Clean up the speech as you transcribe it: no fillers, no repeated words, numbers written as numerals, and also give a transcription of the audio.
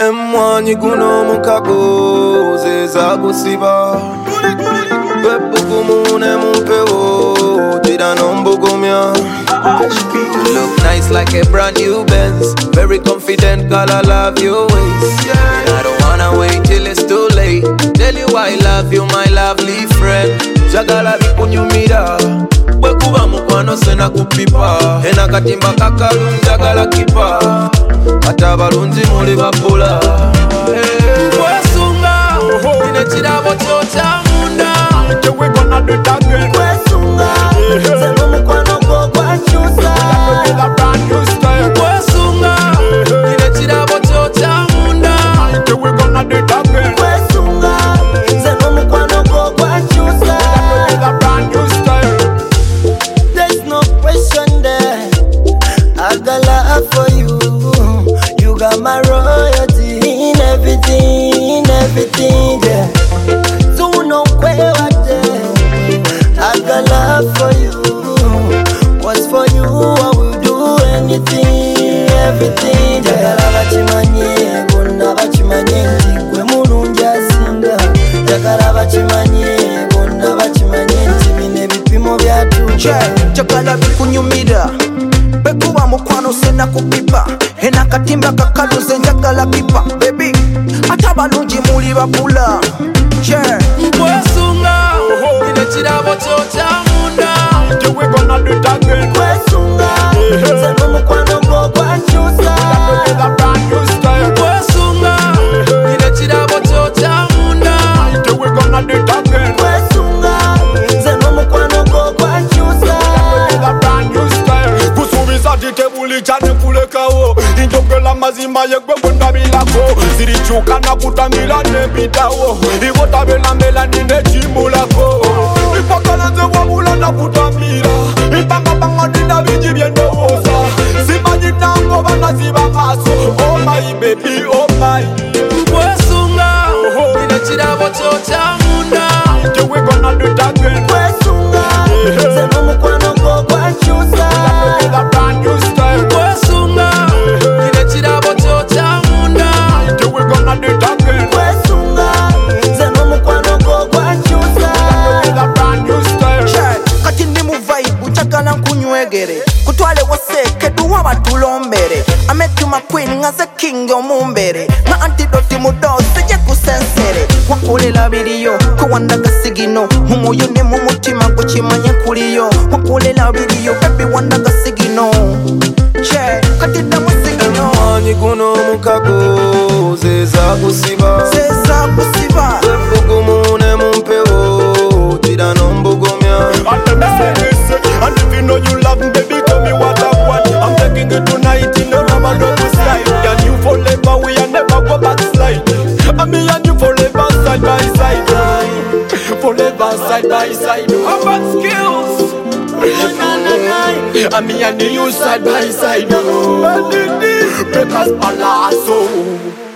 Emwanyi guno mukago zeza gusiba Bebugumune mumpewo Tira nombugumya You look nice like a brand new Benz. Very confident, girl, I love your ways. And I don't wanna wait till it's too late. Tell you I love you, my lovely friend. Jagala bikunyumira Bwekuba mukwano sena kupipa Ena katimba kakalu njagala kipa Kata balunzi muli babula Kwesunga Ine chirabo chocha munda We gonna do that again. Kwesunga Seno mukwano go kwa chusa With a brand new style. Kwesunga Ine chirabo chocha munda We gonna do that again. Kwesunga Seno mukwano go kwa chusa With a brand new style. There's no question there. I got love for you. You got my royalty in everything, yeah. Do no kwewate. I got love for you. What's for you? I will do anything, everything. Jagala bachimanye, bonna bachimanye, kwe mulungi asinga. Jagala bachimanye, bonna bachimanye, bine bipimo byatuja. Jagala bikunyumira Bekuba mukwano sena kupipa Ena katimba kakaluze njagala kipa Baby, ata balungi muli babula Kwesunga Ine chirabo chocha munda We gonna do that again. Kwesunga Seno mukwano go kwa chusa With a brand new style. Kwesunga Ine chirabo chocha munda We gonna do that again. Kwesunga Seno mukwano go kwa chusa With a brand new style. Kusubiza titebuli chani kulekawo Injogela mazima yegwe bwendabilako Zirichuka na kutamila nebitawo Iwo tabela mela nine chimulako Ipakalanze wabula na kutamila Ipangapanga nina biji byendowoza Simanyi nango bana ziba maso Oh my baby, oh my. Kwesunga Ine chirabo chocha munda We gonna do that again. Kwesunga Seno mukwano go kwa chusa With a brand new style. Kwesunga Ine chirabo chocha munda We gonna do that again. Kwesunga Seno mukwano go kwa chusa With a brand new style. Kati ndi mu vibe njagala nkunywegere Kutwale waseke duwa batulombere I make you my queen ngaze king omumbere Nga antidote mudose je kusensere Wakulela biriyo kuwandaga sigino Mumuyo ne mumutima kuchimanye kuliyo Wakulela biriyo baby wandaga sigino Kati damu sigino Emwanyi guno mukago zeza gusiba Seza kusiba Bebugumune mumpewo Tira nombugumya And let me say this, and if you know you love me, baby, tell me what I want. I'm taking you tonight in a Ramadan slide. And you forever, we are never go backslide. And me and you forever side by side. Forever side by side. Urban skills. And me and you side by side. Breakers palaso.